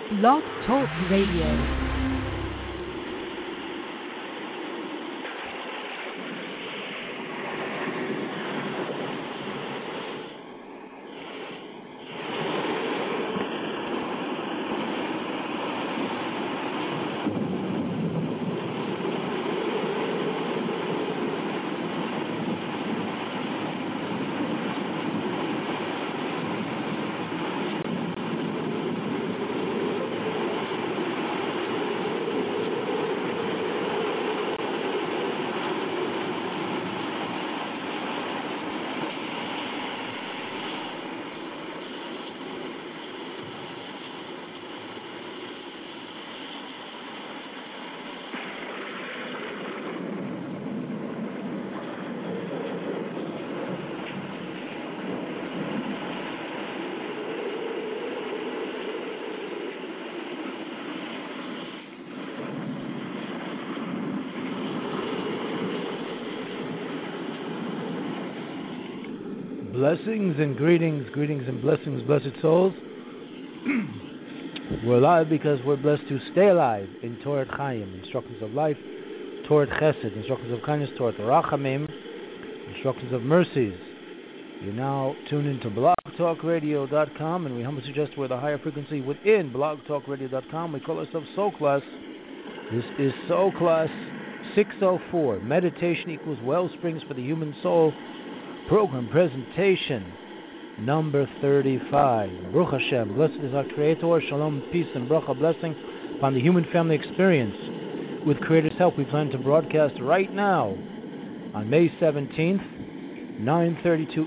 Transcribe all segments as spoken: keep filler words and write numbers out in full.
Blog Talk Radio. Blessings and greetings, greetings and blessings, blessed souls. We're alive because we're blessed to stay alive in Torah Chaim, instructions of life, Torah Chesed, instructions of kindness, Torah Rachamim, instructions of mercies. You're now tuned into blog talk radio dot com, and we humbly suggest we're the higher frequency within blog talk radio dot com. We call ourselves Soul Class. This is Soul Class six oh four. Meditation equals wellsprings for the human soul. Program presentation number thirty-five. Baruch Hashem, blessed is our Creator. Shalom, peace, and bracha, blessing upon the human family experience. With Creator's help, we plan to broadcast right now on May seventeenth, nine thirty-two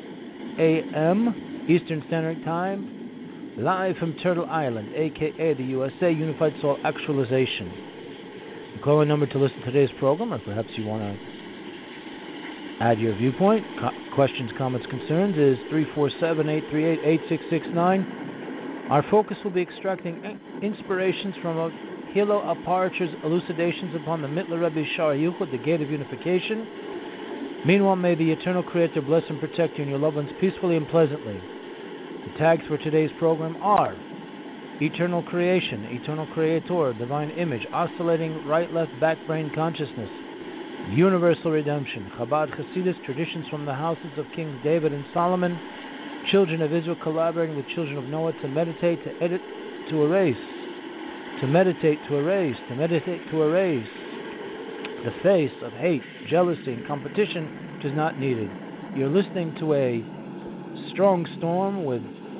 a.m. Eastern Standard Time, live from Turtle Island, aka the U S A Unified Soul Actualization. The call-in number to listen to today's program, or perhaps you want to add your viewpoint, co- questions, comments, concerns, is three four seven, eight three eight, eight six six nine. Our focus will be extracting inspirations from Hillel Aparcher's elucidations upon the Mittler Rebbe Shara Yuchot, the Gate of Unification. Meanwhile, may the Eternal Creator bless and protect you and your loved ones peacefully and pleasantly. The tags for today's program are Eternal Creation, Eternal Creator, Divine Image, Oscillating Right-Left Back-Brain Consciousness, Universal Redemption, Chabad Hasidus, Traditions from the Houses of Kings David and Solomon, Children of Israel collaborating with Children of Noah to meditate, to edit, to erase, to meditate, to erase, to meditate, to erase the face of hate, jealousy, and competition which is not needed. You're listening to a strong storm with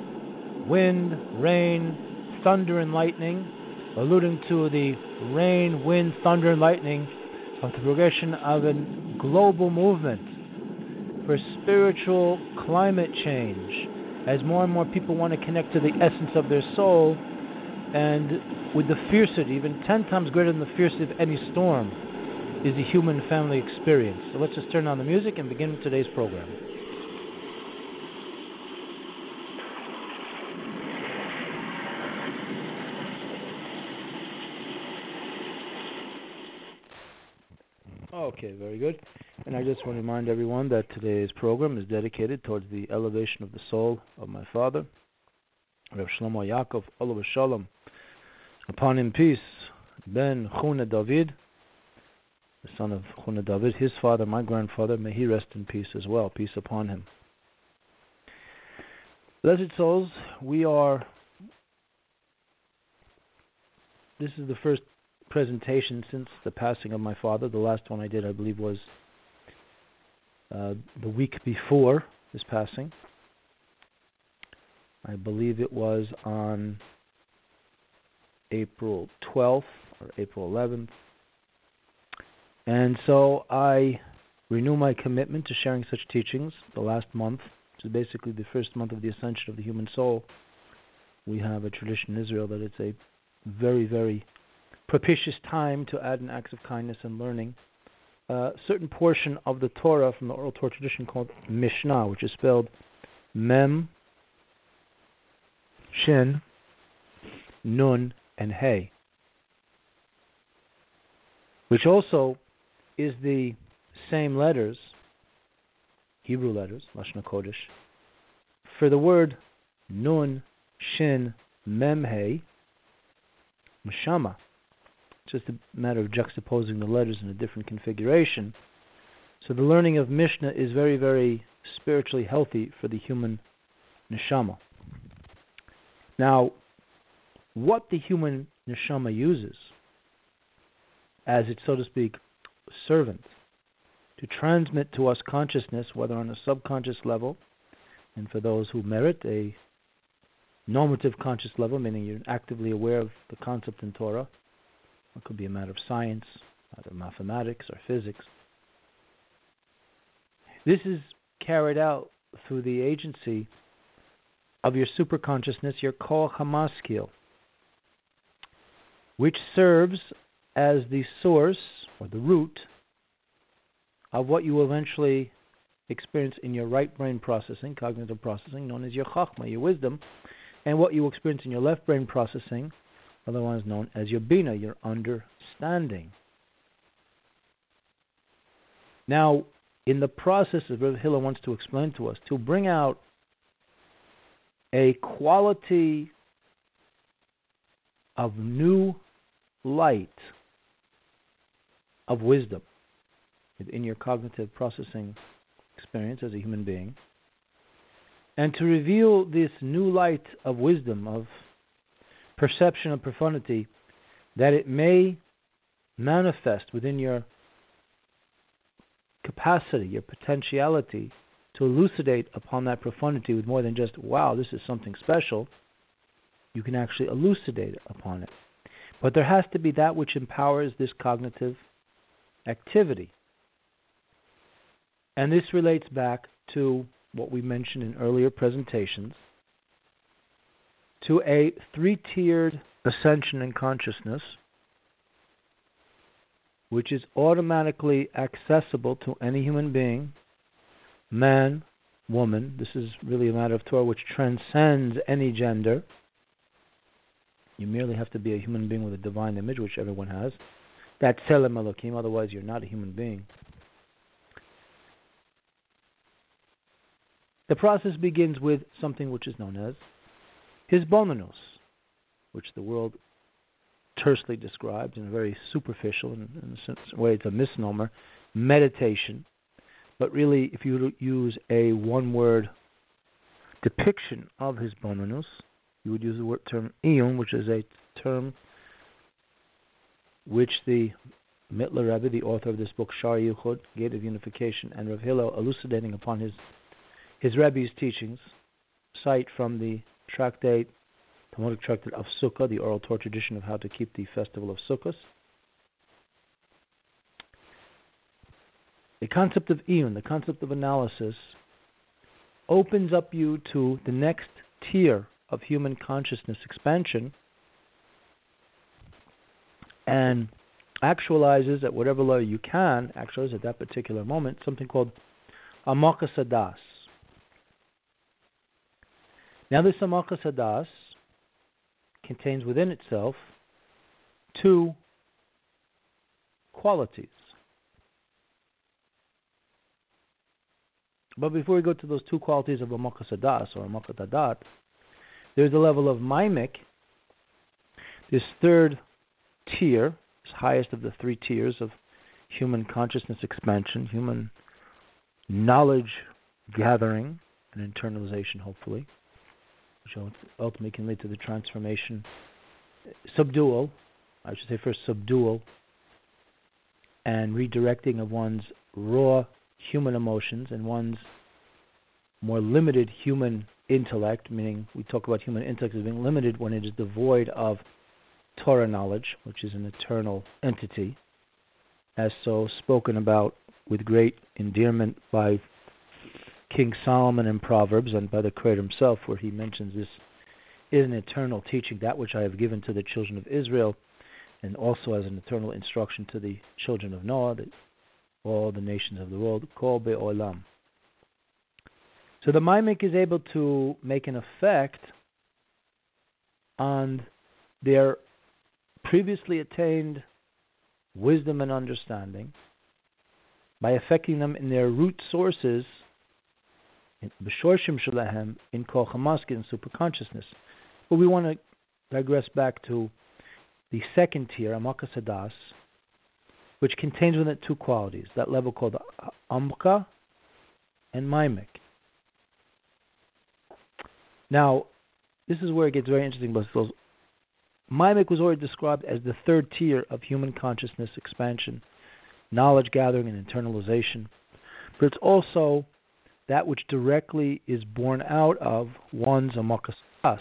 wind, rain, thunder, and lightning, alluding to the rain, wind, thunder, and lightning of the progression of a global movement for spiritual climate change, as more and more people want to connect to the essence of their soul, and with the fiercity, even ten times greater than the fiercity of any storm, is the human family experience. So let's just turn on the music and begin today's program. Okay, very good. And I just want to remind everyone that today's program is dedicated towards the elevation of the soul of my father, Rav Shlomo Yaakov Olav Shalom. Upon him peace, Ben Chuna David, the son of Chuna David, his father, my grandfather, may he rest in peace as well. Peace upon him. Blessed souls, we are, this is the first presentation since the passing of my father. The last one I did, I believe, was uh, the week before his passing. I believe it was on April twelfth or April eleventh. And so I renew my commitment to sharing such teachings the last month, which is basically the first month of the ascension of the human soul. We have a tradition in Israel that it's a very, very propitious time to add in acts of kindness and learning a certain portion of the Torah from the oral Torah tradition called Mishnah, which is spelled Mem, Shin, Nun, and Hey, which also is the same letters, Hebrew letters, Lashon Kodesh, for the word Nun, Shin, Mem, Hey, neshama. It's just a matter of juxtaposing the letters in a different configuration. So the learning of Mishnah is very, very spiritually healthy for the human neshama. Now, what the human neshama uses as its, so to speak, servant to transmit to us consciousness, whether on a subconscious level, and for those who merit a normative conscious level, meaning you're actively aware of the concept in Torah. It could be a matter of science, either mathematics or physics. This is carried out through the agency of your superconsciousness, your Koach HaMaskil, which serves as the source or the root of what you will eventually experience in your right brain processing, cognitive processing, known as your Chachma, your wisdom, and what you will experience in your left brain processing, otherwise known as your Bina, your understanding. Now, in the process, as Rav Hillel wants to explain to us, to bring out a quality of new light of wisdom within your cognitive processing experience as a human being, and to reveal this new light of wisdom, of perception of profundity, that it may manifest within your capacity, your potentiality to elucidate upon that profundity with more than just, wow, this is something special. You can actually elucidate upon it. But there has to be that which empowers this cognitive activity. And this relates back to what we mentioned in earlier presentations, to a three-tiered ascension in consciousness, which is automatically accessible to any human being, man, woman. This is really a matter of Torah which transcends any gender. You merely have to be a human being with a divine image, which everyone has. That's Tselem Elokim, otherwise you're not a human being. The process begins with something which is known as Hisbonenus, which the world tersely describes in a very superficial, in, in a way it's a misnomer, meditation. But really, if you use a one-word depiction of Hisbonenus, you would use the word term Iyun, which is a term which the Mittler Rebbe, the author of this book, Shar Yichud, Gate of Unification, and Rav Hillel, elucidating upon his his Rebbe's teachings, cite from the tractate, Talmudic tractate of Sukkah, the oral Torah tradition of how to keep the festival of Sukkot. The concept of Iyun, the concept of analysis, opens up you to the next tier of human consciousness expansion and actualizes at whatever level you can, actualize at that particular moment, something called Amakas Hadas. Now this Amakas Hadas contains within itself two qualities. But before we go to those two qualities of Amakas Hadas or Amakas Hadat, there's a level of Maimik, this third tier, this highest of the three tiers of human consciousness expansion, human knowledge gathering and internalization, hopefully, which ultimately can lead to the transformation, subdual, I should say first subdual, and redirecting of one's raw human emotions and one's more limited human intellect, meaning we talk about human intellect as being limited when it is devoid of Torah knowledge, which is an eternal entity, as so spoken about with great endearment by King Solomon in Proverbs and by the Creator himself, where he mentions this is an eternal teaching, that which I have given to the children of Israel, and also as an eternal instruction to the children of Noah, the, all the nations of the world, Kol Be'olam. So the Maimik is able to make an effect on their previously attained wisdom and understanding by affecting them in their root sources, in B'shorshim Shalahem, in Koach HaMaskil, in superconsciousness. But we want to digress back to the second tier, Amakas Hadas, which contains within it two qualities, that level called Amka and Maimek. Now, this is where it gets very interesting, but Maimek was already described as the third tier of human consciousness expansion, knowledge gathering and internalization. But it's also that which directly is born out of one's Amakas Hadas.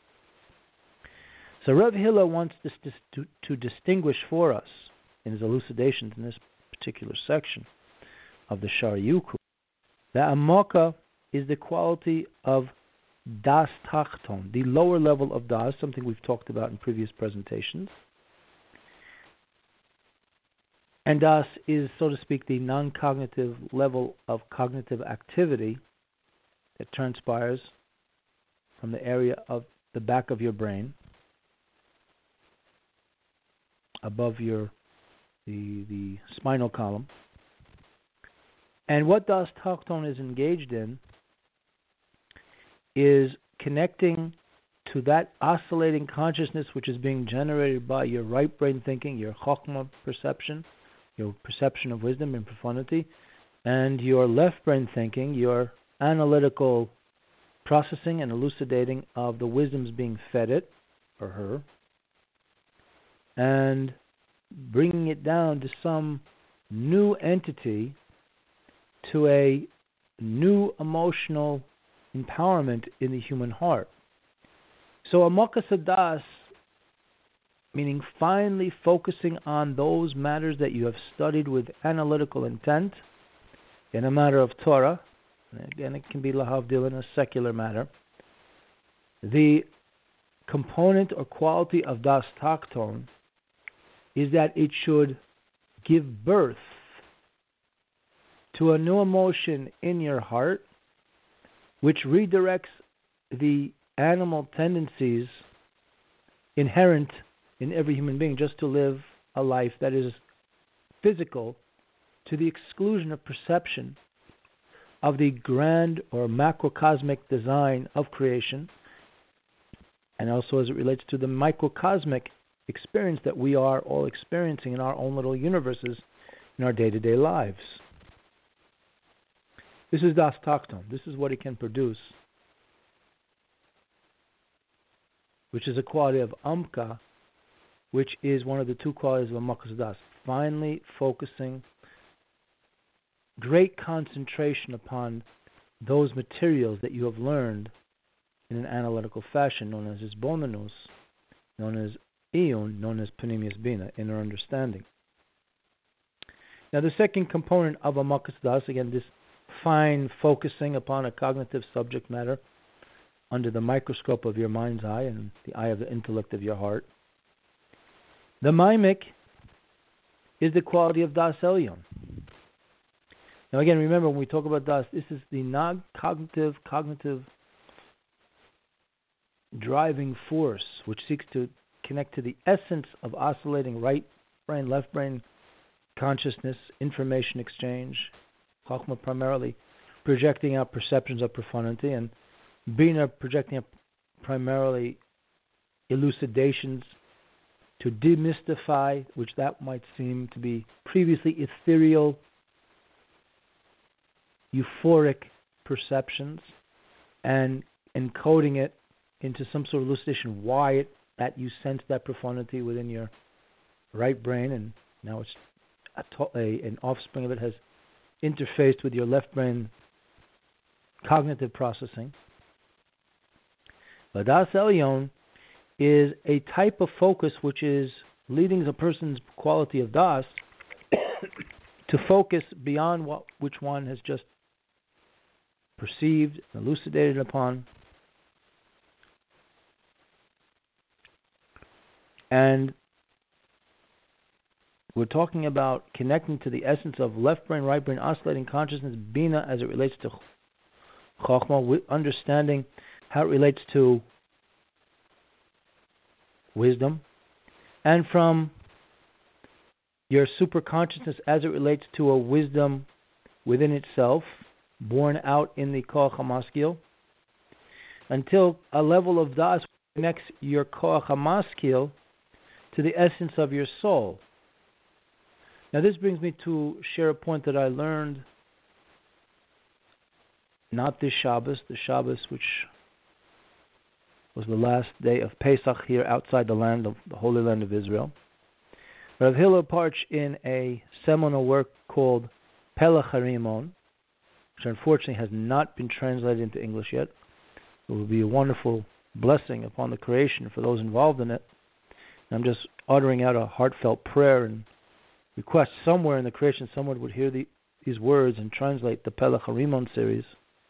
So Rav Hillel wants this to, to distinguish for us in his elucidations in this particular section of the Shari Yuku that Amaka is the quality of Das Tachton, the lower level of Das, something we've talked about in previous presentations. And Das is, so to speak, the non-cognitive level of cognitive activity that transpires from the area of the back of your brain, above your the the spinal column. And what Das Tachton is engaged in is connecting to that oscillating consciousness which is being generated by your right brain thinking, your Chokhmah perception, your perception of wisdom and profundity, and your left brain thinking, your analytical processing and elucidating of the wisdoms being fed it, or her, and bringing it down to some new entity, to a new emotional empowerment in the human heart. So Amakas Hadas, meaning finally focusing on those matters that you have studied with analytical intent in a matter of Torah, and again it can be lahavdil in a secular matter. The component or quality of Das Tachton is that it should give birth to a new emotion in your heart, which redirects the animal tendencies inherent in every human being just to live a life that is physical, to the exclusion of perception of the grand or macrocosmic design of creation, and also as it relates to the microcosmic experience that we are all experiencing in our own little universes in our day-to-day lives. This is Das Tachton. This is what it can produce, which is a quality of Amka, which is one of the two qualities of Amakas Das. Finally focusing great concentration upon those materials that you have learned in an analytical fashion, known as Hisbonenus, known as Iyun, known as Panemius Bina, inner understanding. Now the second component of Amakas Das, again, this fine focusing upon a cognitive subject matter under the microscope of your mind's eye and the eye of the intellect of your heart. The Maimek is the quality of Das Elyon. Now again, remember when we talk about Das, this is the non-cognitive, cognitive driving force which seeks to connect to the essence of oscillating right brain, left brain consciousness, information exchange, Chokhmah primarily projecting out perceptions of profundity, and Bina projecting out primarily elucidations to demystify, which that might seem to be previously ethereal, euphoric perceptions, and encoding it into some sort of elucidation why it, that you sense that profundity within your right brain, and now it's a, a, an offspring of it has interfaced with your left brain cognitive processing. But Das Elyon is a type of focus which is leading a person's quality of Das to focus beyond what which one has just perceived, elucidated upon, and we're talking about connecting to the essence of left brain, right brain, oscillating consciousness, Bina, as it relates to Chokhmah, understanding how it relates to wisdom, and from your superconsciousness as it relates to a wisdom within itself, born out in the Koach HaMaskil, until a level of Das connects your Koach HaMaskil to the essence of your soul. Now this brings me to share a point that I learned not this Shabbos, the Shabbos which was the last day of Pesach here outside the land of the Holy Land of Israel. Rav Hillel Parch, in a seminal work called Pelech HaRimon, which unfortunately has not been translated into English yet. It will be a wonderful blessing upon the creation for those involved in it. I'm just uttering out a heartfelt prayer and request somewhere in the creation someone would hear the, these words and translate the Pelech HaRimon series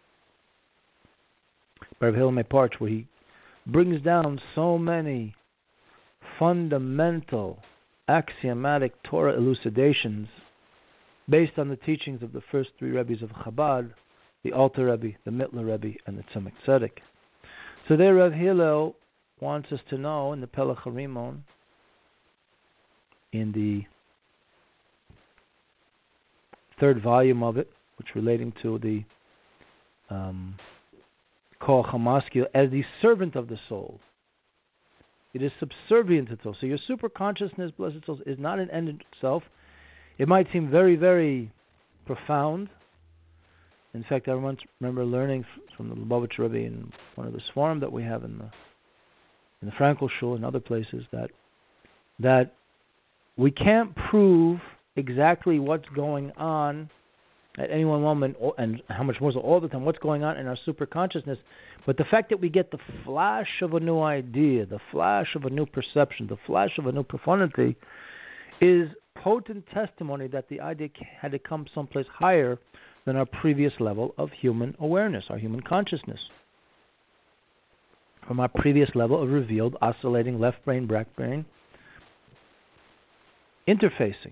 by Rav Hillel Parch, where he brings down so many fundamental, axiomatic Torah elucidations based on the teachings of the first three Rebbes of Chabad, the Alter Rebbe, the Mittler Rebbe, and the Tzemach Tzedek. So there Rav Hillel wants us to know in the Pelech HaRimon, in the third volume of it, which relating to the um, Koach HaMaskil, as the servant of the soul. It is subservient to the soul. So your super consciousness, blessed souls, is not an end in itself. It might seem very, very profound. In fact, I once remember learning from the Lubavitch Rebbe in one of the Sfarim that we have in the in the Frankel Shul and other places that that we can't prove exactly what's going on at any one moment, and how much more so all the time, what's going on in our super consciousness. But the fact that we get the flash of a new idea, the flash of a new perception, the flash of a new profundity, is potent testimony that the idea had to come someplace higher than our previous level of human awareness, our human consciousness. From our previous level of revealed, oscillating left brain, right brain, interfacing.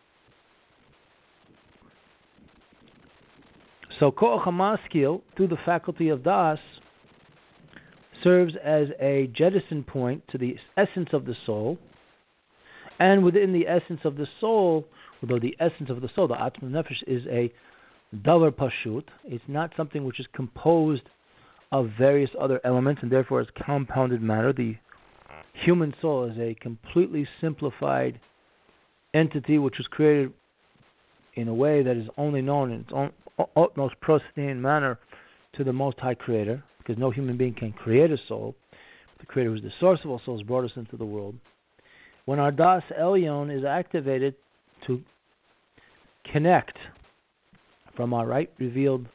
So Koach HaMaskil, through the faculty of Das, serves as a jettison point to the essence of the soul, and within the essence of the soul, although the essence of the soul, the Atma Nefesh, is a davar pashut, it's not something which is composed of various other elements and therefore is compounded matter. The human soul is a completely simplified entity which was created in a way that is only known in its own utmost pristine manner to the Most High Creator, because no human being can create a soul. The Creator, who is the source of all souls, brought us into the world. When our Das Elyon is activated to connect from our right revealed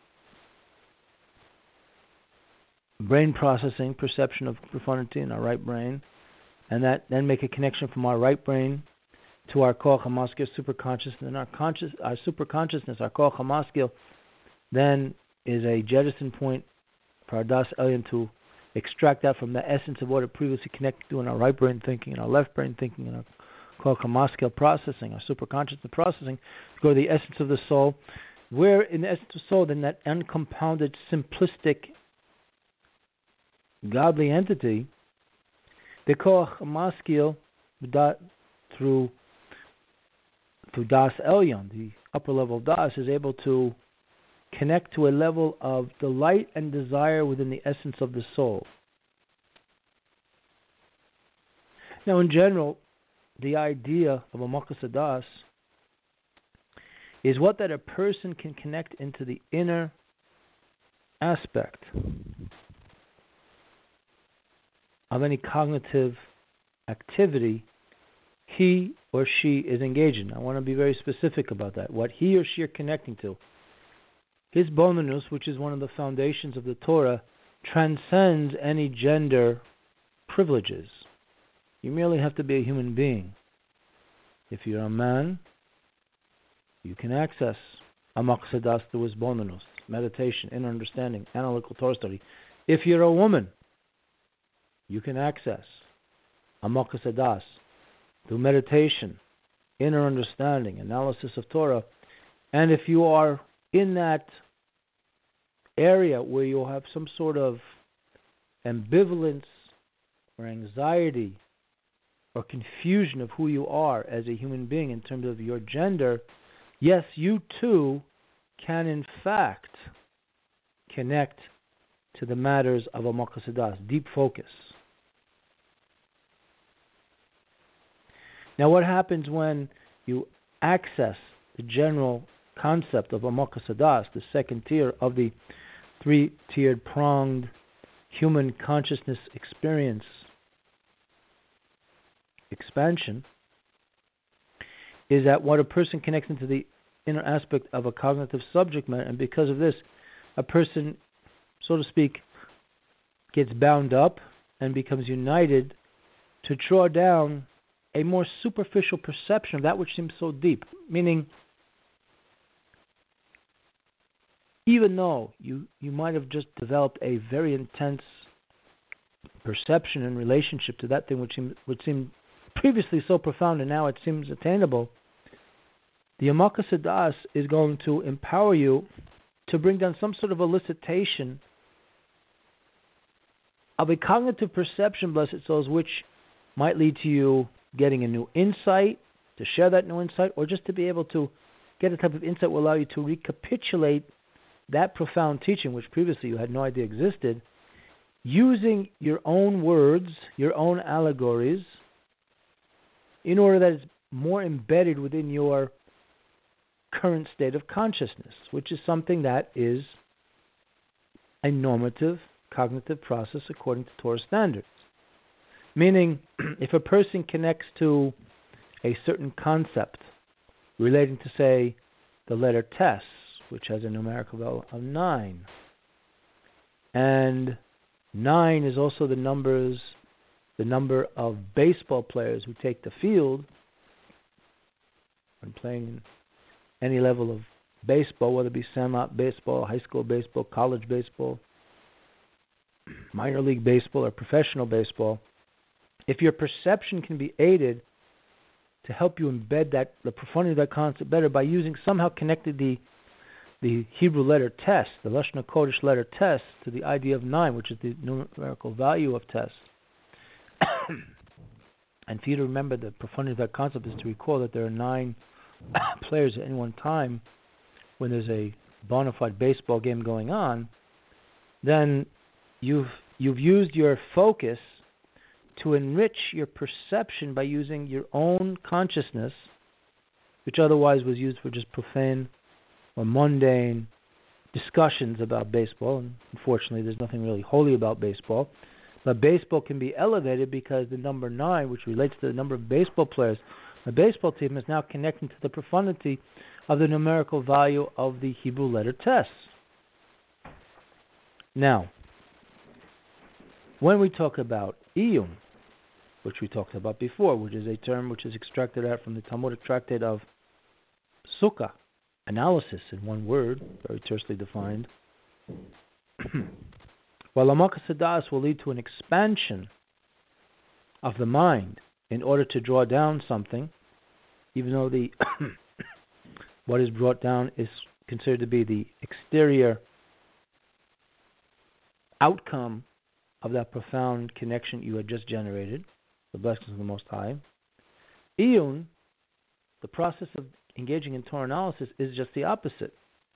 brain processing, perception of profundity in our right brain, and that then make a connection from our right brain to our Koach HaMaskil superconsciousness, and our conscious, our superconsciousness, our Koach HaMaskil, then is a jettison point for our Das Elyon to extract that from the essence of what it previously connected to in our right brain thinking, and our left brain thinking, and our Koach HaMaskil processing, our superconsciousness processing, to go to the essence of the soul, where in the essence of the soul, then that uncompounded, simplistic, godly entity, the Koach HaMaskil, through through Das Elyon, the upper level of Das, is able to connect to a level of delight and desire within the essence of the soul. Now, in general, the idea of a Makas Das is what that a person can connect into the inner aspect of any cognitive activity he or she is engaged in. I want to be very specific about that. What he or she are connecting to. His bonanus, which is one of the foundations of the Torah, transcends any gender privileges. You merely have to be a human being. If you're a man, you can access a Makas Das through his bonanus, meditation, inner understanding, analytical Torah study. If you're a woman, you can access a Makas Das through meditation, inner understanding, analysis of Torah. And if you are in that area where you'll have some sort of ambivalence or anxiety or confusion of who you are as a human being in terms of your gender, yes, you too can in fact connect to the matters of a Makas Das, deep focus. Now, what happens when you access the general concept of Amokas Hadas, the second tier of the three-tiered pronged human consciousness experience expansion, is that when a person connects into the inner aspect of a cognitive subject matter, and because of this, a person, so to speak, gets bound up and becomes united to draw down a more superficial perception of that which seems so deep. Meaning, even though you, you might have just developed a very intense perception and relationship to that thing which seemed, which seemed previously so profound and now it seems attainable, the Amokas Hadas is going to empower you to bring down some sort of elicitation of a cognitive perception, blessed souls, which might lead to you getting a new insight, to share that new insight, or just to be able to get a type of insight will allow you to recapitulate that profound teaching, which previously you had no idea existed, using your own words, your own allegories, in order that it's more embedded within your current state of consciousness, which is something that is a normative cognitive process according to Torah standards. Meaning, if a person connects to a certain concept relating to, say, the letter Tes, which has a numerical value of nine, and nine is also the numbers, the number of baseball players who take the field when playing in any level of baseball, whether it be semi baseball, high school baseball, college baseball, minor league baseball, or professional baseball, if your perception can be aided to help you embed that the profundity of that concept better by using somehow connected the the Hebrew letter Tes, the Lashon HaKodesh letter Tes, to the idea of nine, which is the numerical value of Tes. And for you to remember the profundity of that concept is to recall that there are nine players at any one time when there's a bona fide baseball game going on, then you've you've used your focus to enrich your perception by using your own consciousness, which otherwise was used for just profane or mundane discussions about baseball. And unfortunately, there's nothing really holy about baseball. But baseball can be elevated because the number nine, which relates to the number of baseball players, the baseball team is now connecting to the profundity of the numerical value of the Hebrew letter Tes. Now, when we talk about iyun, which we talked about before, which is a term which is extracted out from the Talmudic tractate of Sukkah, analysis in one word, very tersely defined, while Amokas Hadas will lead to an expansion of the mind in order to draw down something, even though the what is brought down is considered to be the exterior outcome of that profound connection you had just generated, the blessings of the Most High. Iyun, the process of engaging in Torah analysis, is just the opposite.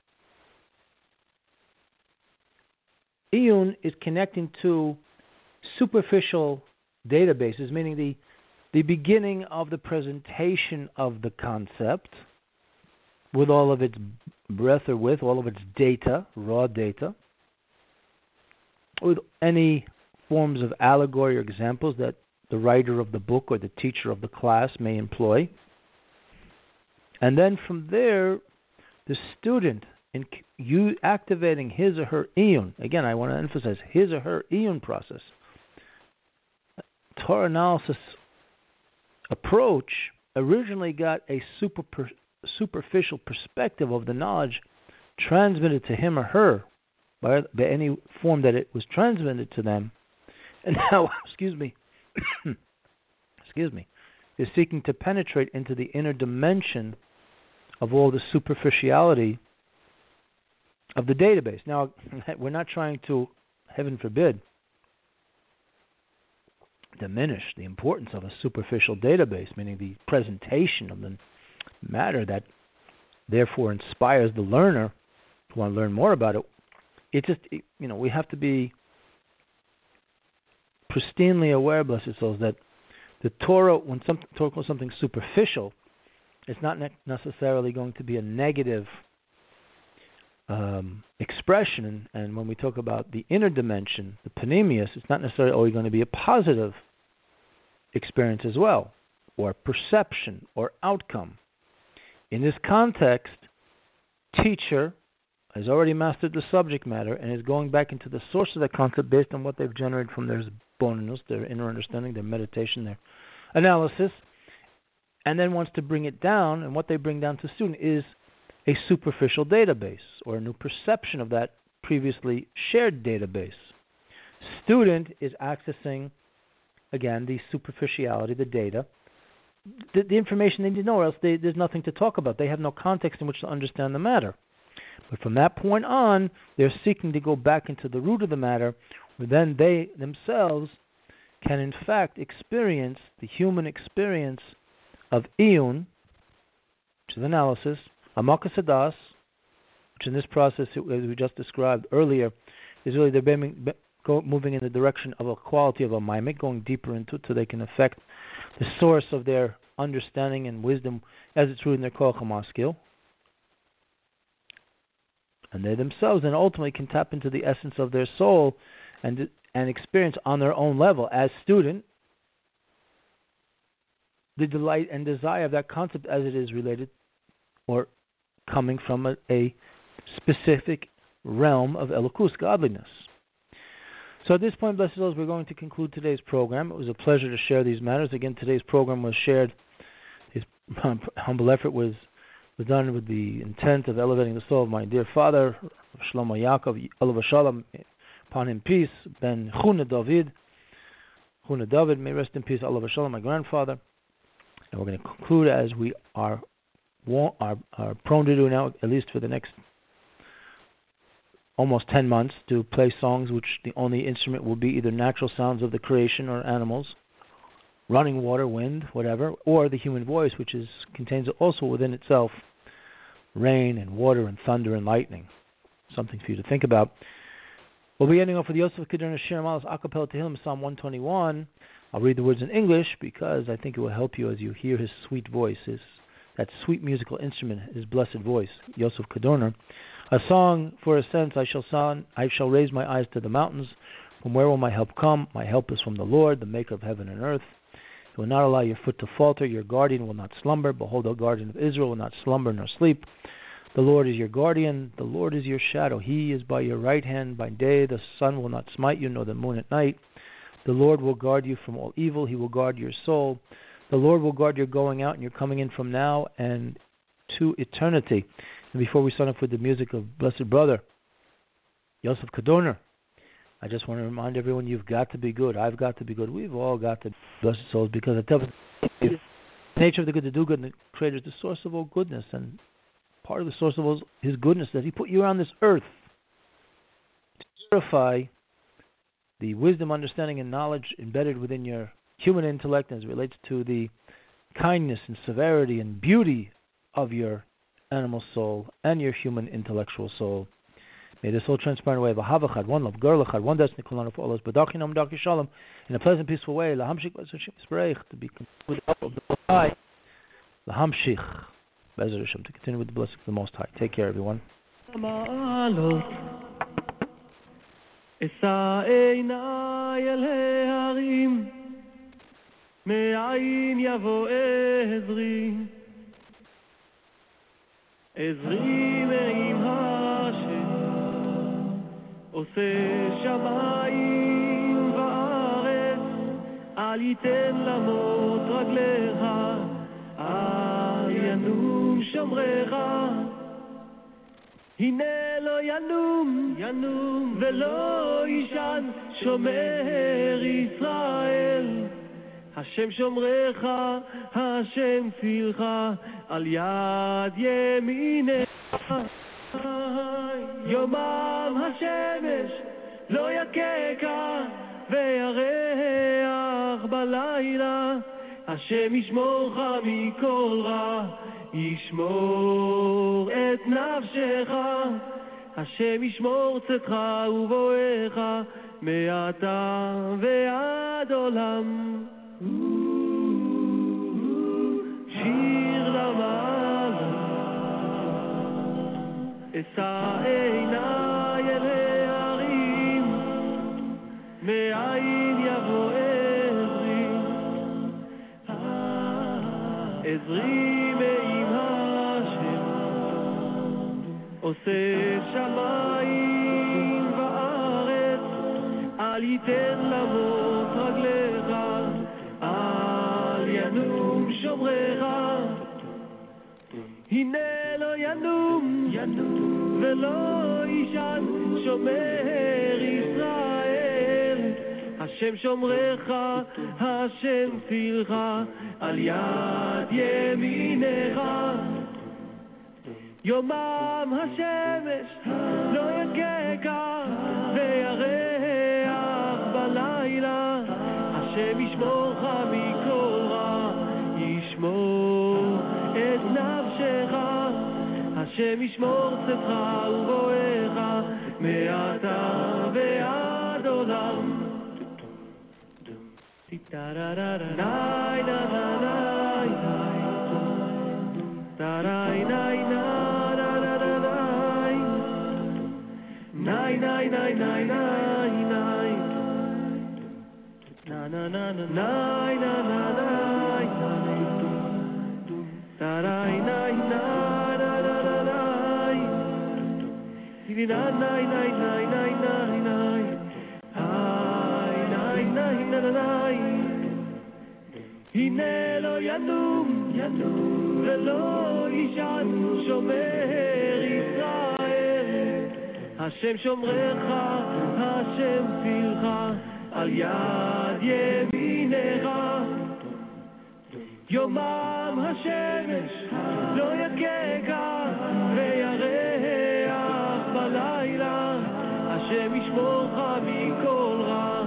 Iyun is connecting to superficial databases, meaning the the beginning of the presentation of the concept with all of its breadth or width, all of its data, raw data, with any forms of allegory or examples that the writer of the book or the teacher of the class may employ. And then from there, the student, in you activating his or her iyun, again, I want to emphasize his or her iyun process, Torah analysis approach originally got a super per, superficial perspective of the knowledge transmitted to him or her by, by any form that it was transmitted to them, and now, excuse me, excuse me, is seeking to penetrate into the inner dimension of all the superficiality of the database. Now, we're not trying to, heaven forbid, diminish the importance of a superficial database, meaning the presentation of the matter that therefore inspires the learner to want to learn more about it. It just, you know, we have to be pristinely aware, blessed souls, that The Torah, when some, Torah calls something superficial, it's not ne- necessarily going to be a negative um, expression. And, and when we talk about the inner dimension, the panemius, it's not necessarily always going to be a positive experience as well, or perception, or outcome. In this context, teacher has already mastered the subject matter and is going back into the source of that concept based on what they've generated from their bonus, their inner understanding, their meditation, their analysis, and then wants to bring it down, and what they bring down to the student is a superficial database or a new perception of that previously shared database. Student is accessing, again, the superficiality, the data, the, the information they need to know, or else they, there's nothing to talk about. They have no context in which to understand the matter. But from that point on, they're seeking to go back into the root of the matter, where then they themselves can in fact experience the human experience of iyun, which is analysis, amakas hadas, which in this process, as we just described earlier, is really they're being, go, moving in the direction of a quality of a mimic, going deeper into it so they can affect the source of their understanding and wisdom as it's rooted in their koach hamaskil. And they themselves then ultimately can tap into the essence of their soul and and experience on their own level as student the delight and desire of that concept as it is related or coming from a, a specific realm of elokus, godliness. So at this point, blessed souls, we're going to conclude today's program. It was a pleasure to share these matters. Again, today's program was shared, his humble effort was was done with the intent of elevating the soul of my dear father, Shlomo Yaakov, Olav Shalom, upon him peace, Ben Chuna David, Chuna David, may rest in peace, Olav Shalom, my grandfather. And we're going to conclude as we are, are, are prone to do now, at least for the next almost ten months, to play songs which the only instrument will be either natural sounds of the creation or animals, running water, wind, whatever, or the human voice, which is contains also within itself rain and water and thunder and lightning. Something for you to think about. We'll be ending off with Yosef Kedurna Shir Malas Acapella Tehillim, Psalm one twenty-one. I'll read the words in English because I think it will help you as you hear his sweet voice, his, that sweet musical instrument, his blessed voice, Yosef Kedurna. A song for a sense, I shall sound, I shall raise my eyes to the mountains. From where will my help come? My help is from the Lord, the maker of heaven and earth. He will not allow your foot to falter. Your guardian will not slumber. Behold, the guardian of Israel will not slumber nor sleep. The Lord is your guardian. The Lord is your shadow. He is by your right hand by day. The sun will not smite you, nor the moon at night. The Lord will guard you from all evil. He will guard your soul. The Lord will guard your going out and your coming in from now and to eternity. And before we sign off with the music of Blessed Brother, Yosef Kedurna, I just want to remind everyone, you've got to be good. I've got to be good. We've all got to be blessed souls, because I tell you, the nature of the good to do good, and the Creator is the source of all goodness, and part of the source of all His goodness that He put you on this earth to purify the wisdom, understanding, and knowledge embedded within your human intellect as it relates to the kindness and severity and beauty of your animal soul and your human intellectual soul. May this all transpire in a way of a havachad, one love, gerlachad, one destiny, kolana for all us, badaki nom daki shalom, in a pleasant, peaceful way, lahamshich, to be with the help of the Most High, lahamshich, Be'ezer Hashem, to continue with the blessing of the Most High. Take care, everyone. אשא עיניי אל ההרים, מאין יבוא עזרי, עזרי מעם השם, עושה שמיים וארץ, אל ייתן למות רגליך, אל ינום שומרך, הנה לא ינום, ינום ולא ישן, שומר ישראל. השם שומרך, השם צילך, על יד ימינך. יומם השמש לא יככה, וירח בלילה. השם ישמורך מכל רע, ישמור את נפשך, השם ישמור צאתך ובואך, מעתה ועד עולם. שיר למעלה אשא עיניי אל ההרים מאין יבוא עזרי עזרי מעם השם עושה שמיים וארץ אל ייתן למות רגליך אל ינום שומרך הנה לא ינום ולא ישן שומר ישראל השם שומרך השם צילך על יד ימינך יומם השמש לא יככה וירח בלילה השם ישמורך מכל רע ישמור את נפשך השם ישמור צאתך ובואך מעתה ועד עולם ניי ניי ניי ניי ניי ניי ניי ניי ניי ניי na na na na na na na na tarai nai na na na na nai ni na nai nai nai nai nai nai ai nai nai na na nai hine lo yanum yanum velo yishan shomer Israel Hashem shomrecha Hashem tzilcha על יד ימינך יומם השמש לא יככה וירח בלילה השם ישמורך מכל רע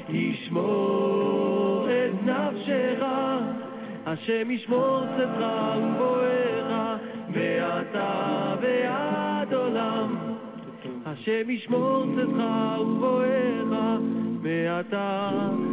ישמור את נפשך השם ישמור צאתך ובואך מעתה ועד עולם השם ישמור צאתך ובואך מעתה